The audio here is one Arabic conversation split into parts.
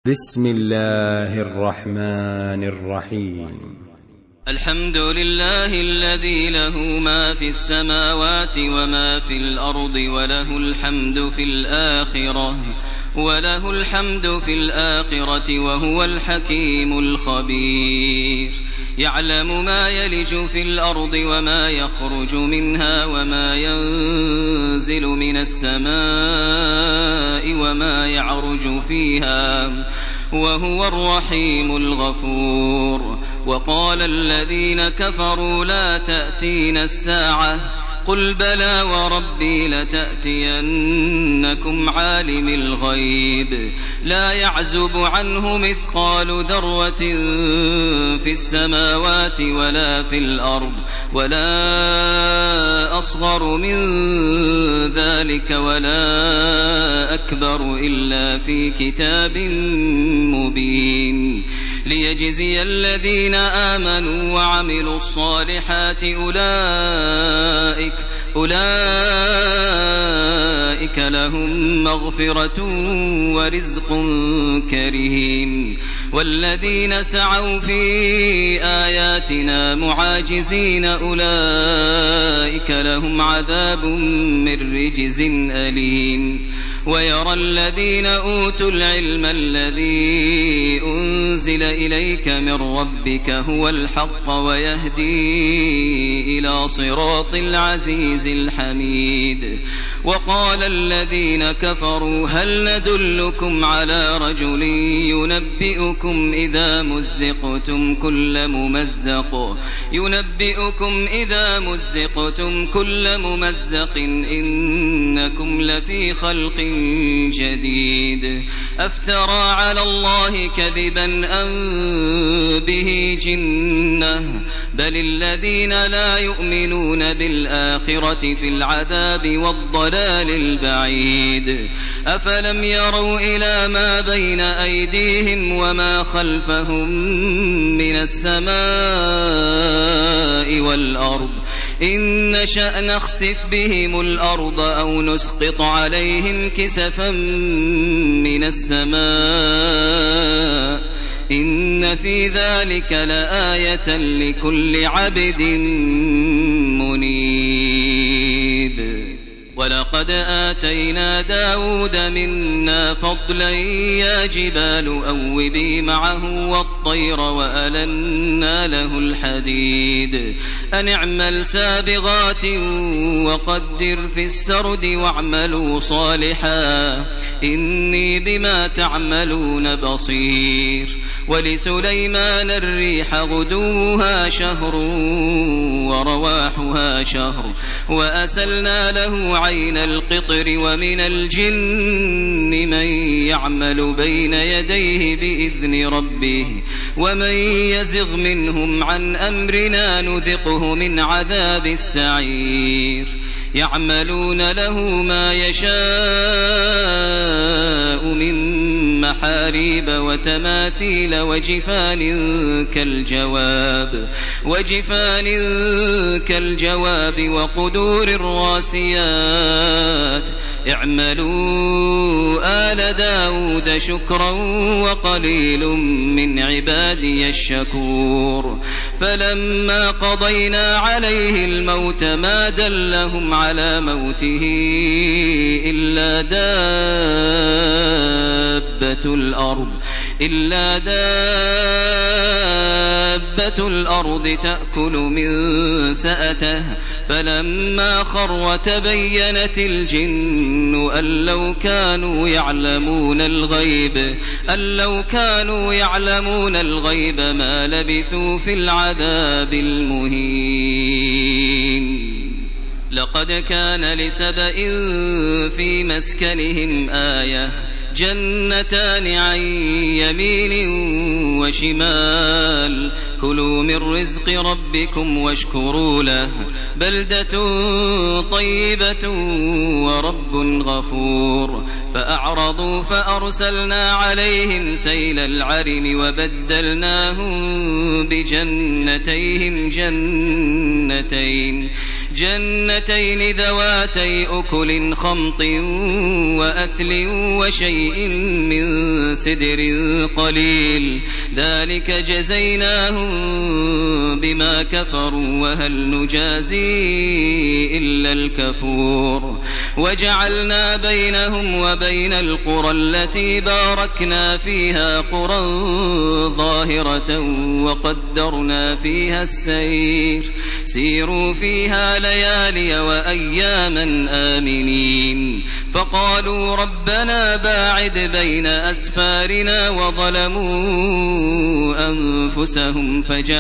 بسم الله الرحمن الرحيم. الحمد لله الذي له ما في السماوات وما في الأرض وله الحمد في الآخرة وهو الحكيم الخبير. يعلم ما يلج في الأرض وما يخرج منها وما ينزل من السماء وما يعرج فيها وهو الرحيم الغفور. وقال الذين كفروا لا تأتينا الساعة قل بلى وربي لتأتينكم عالم الغيب لا يعزب عنه مثقال ذرة في السماوات ولا في الأرض ولا أصغر من ذلك ولا أكبر إلا في كتاب مبين ليجزي الذين آمنوا وعملوا الصالحات أولئك لهم مغفرة ورزق كريم. والذين سعوا في آياتنا معاجزين أولئك لهم عذاب من رجز أليم. ويرى الذين أوتوا العلم الذي أنزل إليك من ربك هو الحق ويهدي إلى صراط العزيز الحميد. وقال الذين كفروا هل ندلكم على رجل ينبئكم إذا مزقتم كل ممزق إنكم لفي خلق جديد. أفترى على الله كذبا أم به جنة بل الذين لا يؤمنون بالآخرة في العذاب والضلال البعيد. أفلم يروا إلى ما بين أيديهم وما خلفهم من السماء والأرض إن نشأ نخسف بهم الأرض أو نسقط عليهم كسفا من السماء إن في ذلك لآية لكل عبد منيب. ولقد آتينا داود منا فضلا يا جبال أوبي معه والطير وألنا له الحديد أن اعمل سابغات وقدر في السرد واعملوا صالحا إني بما تعملون بصير. ولسليمان الريح غدوها شهر ورواحها شهر وأسلنا له عين القطر ومن الجن من يعمل بين يديه بإذن ربه ومن يزغ منهم عن أمرنا نذقه من عذاب السعير. يعملون له ما يشاء من محاريب وتماثيل وجفان كالجواب وقدور الراسيات. اعملوا آل داود شكرا وقليل من عبادي الشكور. فلما قضينا عليه الموت ما دلهم على موته إلا دابة الأرض تأكل من سأته فلما خر تبينت الجن أن لو كانوا يعلمون الغيب ما لبثوا في العذاب المهين. لقد كان لسبإ في مسكنهم آية جنتان عن يمين وشمال كلوا من رزق ربكم واشكروا له بلدة طيبة ورب غفور فأعرضوا فأرسلنا عليهم سيل العرم وبدلناهم بجنتيهم جنتين ذواتي أكل خمط وأثل وشيء من سدر قليل ذلك جزيناهم بما كفروا وهل نجازي إلا الكفور وجعلنا بينهم وبين القرى التي باركنا فيها قرى ظاهرة وقدرنا فيها السير سيروا فيها ليالي وأياما آمنين فقالوا ربنا باعد بين أسفارنا وظلموا أنفسهم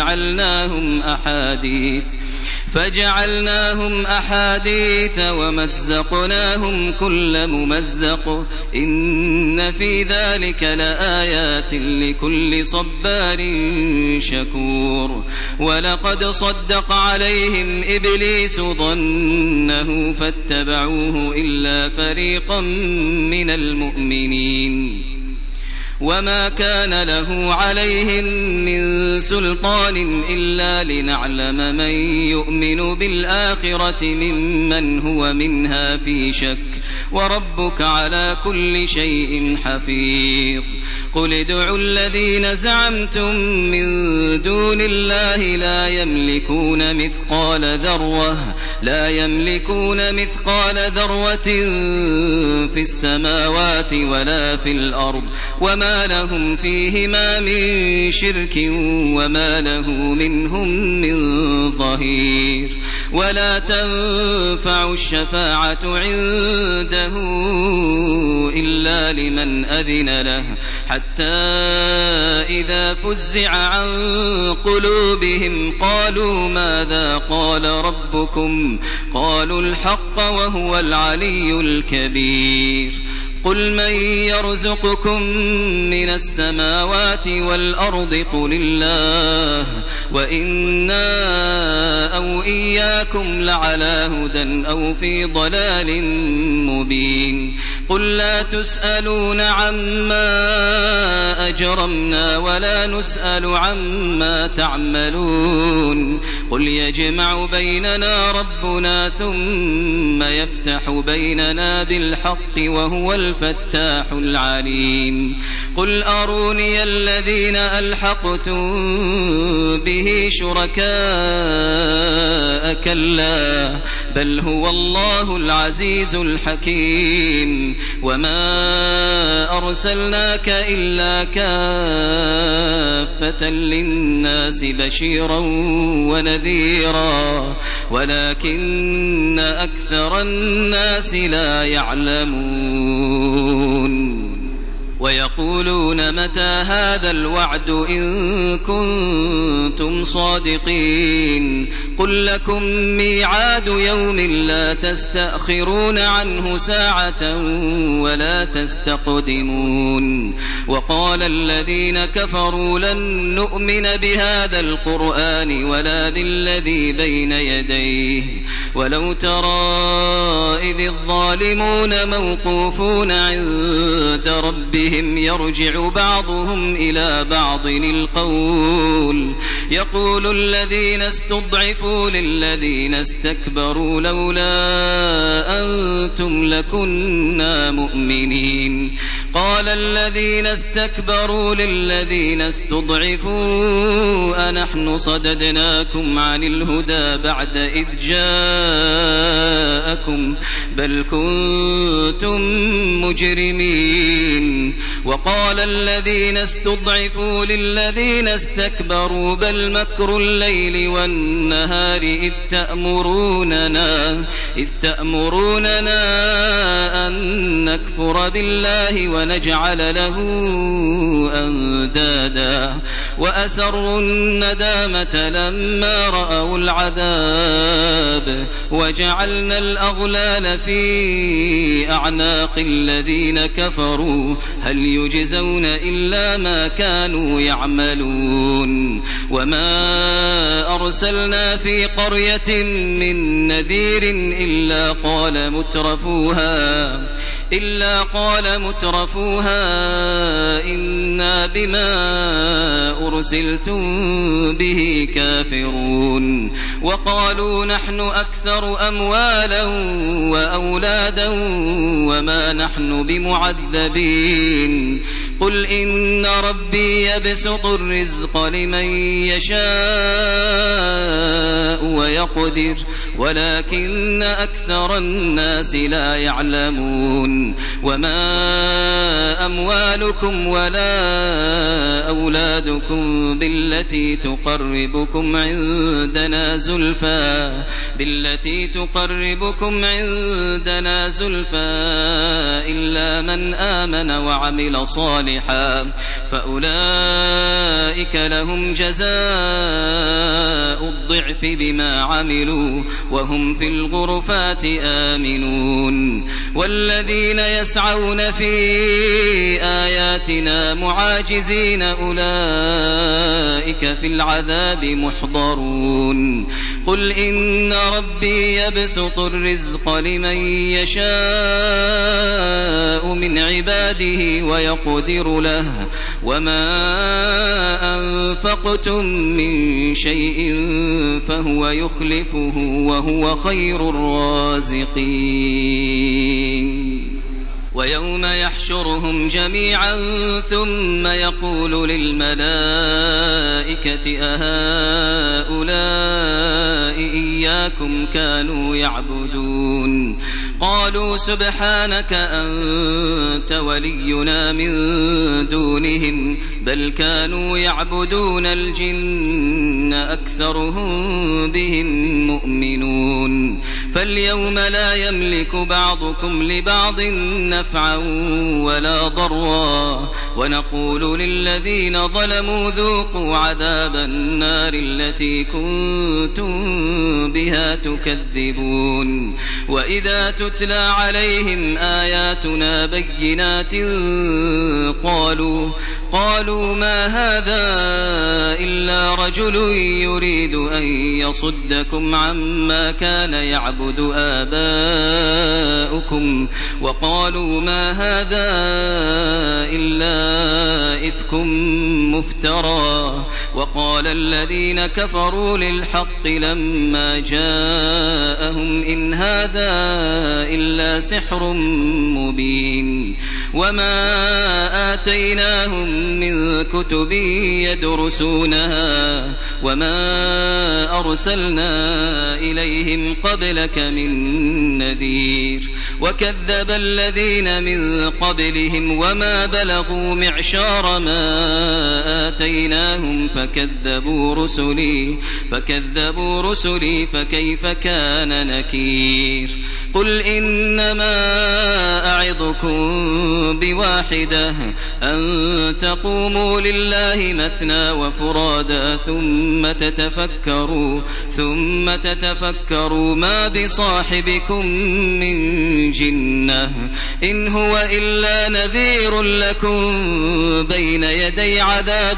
فجعلناهم أحاديث ومزقناهم كل ممزق إن في ذلك لآيات لكل صبار شكور ولقد صدق عليهم إبليس ظنه فاتبعوه إلا فريقا من المؤمنين وما كان له عليهم من سلطان إلا لنعلم من يؤمن بالآخرة ممن هو منها في شك وربك على كل شيء حفيظ قل ادعوا الذين زعمتم من دون الله لا يملكون مثقال ذرة في السماوات ولا في الأرض وما لهم فيهما من شرك وما له منهم من ظهير ولا تنفع الشفاعة عنده إلا لمن أذن له حتى إذا فزع عن قلوبهم قالوا ماذا قال ربكم قالوا الحق وهو العلي الكبير قل من يرزقكم من السماوات والأرض قل الله وإنا أو إياكم لعلى هدى أو في ضلال مبين قل لا تسألون عما أجرمنا ولا نسأل عما تعملون قل يجمع بيننا ربنا ثم يفتح بيننا بالحق وهو الفتاح العليم قل أروني الذين ألحقتم به شركاء كلا بل هو الله العزيز الحكيم وما أرسلناك إلا كافة للناس بشيرا ونذيرا ولكن أكثر الناس لا يعلمون ويقولون متى هذا الوعد إن كنتم صادقين قل لكم ميعاد يوم لا تستأخرون عنه ساعة ولا تستقدمون وقال الذين كفروا لن نؤمن بهذا القرآن ولا بالذي بين يديه ولو ترى إذ الظالمون موقوفون عند ربهم يرجع بعضهم إلى بعض القول يقول الذين استضعفوا للذين استكبروا لولا أنتم لكنا مؤمنين قال الذين استكبروا للذين استضعفوا أنحن صددناكم عن الهدى بعد إذ جاءكم بل كنتم مجرمين وقال الذين استضعفوا للذين استكبروا بل مكر الليل والنهار إذ تأمروننا أن نكفر بالله ونجعل له أندادا وأسروا الندامة لما رأوا العذاب وجعلنا الأغلال في أعناق الذين كفروا هل يجزون إلا ما كانوا يعملون وما أرسلنا في قرية من نذير إلا قال مترفوها إنا بما أرسلتم به كافرون وقالوا نحن أكثر أموالا وأولادا وما نحن بمعذبين قل إن ربي يبسط الرزق لمن يشاء ويقدر ولكن أكثر الناس لا يعلمون وما أموالكم ولا أولادكم بالتي تقربكم عندنا زلفى إلا من آمن وعمل صالحا فأولئك لهم جزاء الضعف بما عملوا وهم في الغرفات آمنون والذين يسعون في آياتنا معاجزين أولئك في العذاب محضرون قل إن ربي يبسط الرزق لمن يشاء من عباده ويقدر له وما أنفقتم من شيء فهو يخلفه وهو خير الرازقين ويوم يحشرهم جميعا ثم يقول للملائكة أهؤلاء إياكم كانوا يعبدون قالوا سبحانك أنت ولينا من دونهم بل كانوا يعبدون الجن أكثرهم بهم مؤمنون فاليوم لا يملك بعضكم لبعض نفعا ولا ضرا ونقول للذين ظلموا ذوقوا عذاب النار التي كنتم بها تكذبون وإذا تتلى عليهم آياتنا بينات قالوا ما هذا إلا رجل يريد أن يصدكم عما كان يعبد آباؤكم وقالوا ما هذا إلا إفك مفترى وقال الذين كفروا للحق لما جاءهم إن هذا إلا سحر مبين وما آتيناهم من كتب يدرسونها وما أرسلنا إليهم قبلك من نذير وكذب الذين من قبلهم وما بلغوا معشار ما آتيناهم فكذبوا رسلي فكيف كان نكير قل إنما أعظكم بواحدة أن تقوموا لله مثنى وفرادا ثم تتفكروا ما بصاحبكم من جنة إن هو إلا نذير لكم بين يدي عذاب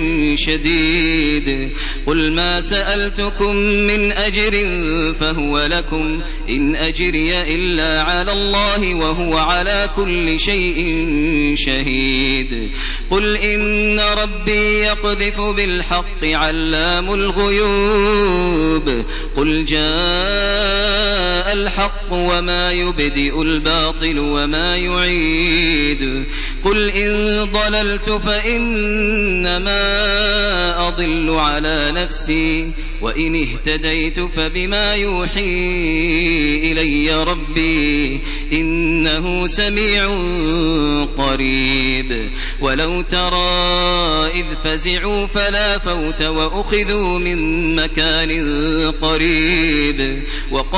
شديد قل ما سألتكم من أجر فهو لكم إن أجري إلا على الله وهو على كل شيء شهيد قل إن ربي يقذف بالحق علام الغيوب قل جاء الحق وما يبدئ الباطل وما يعيد قل إن ضللت فإنما أضل على نفسي وإن اهتديت فبما يوحي إلي ربي إنه سميع قريب ولو ترى إذ فزعوا فلا فوت وأخذوا من مكان قريب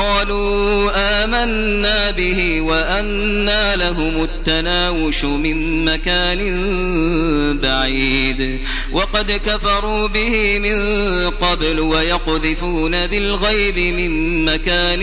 وقالوا آمنا به وأنى لهم التناوش من مكان بعيد وقد كفروا به من قبل ويقذفون بالغيب من مكان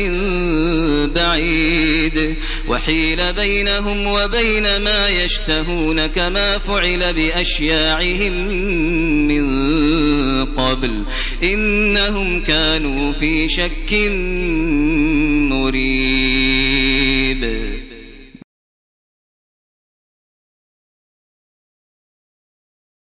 بعيد وحيل بينهم وبين ما يشتهون كما فعل بأشياعهم من قبل إنهم كانوا في شك مريب.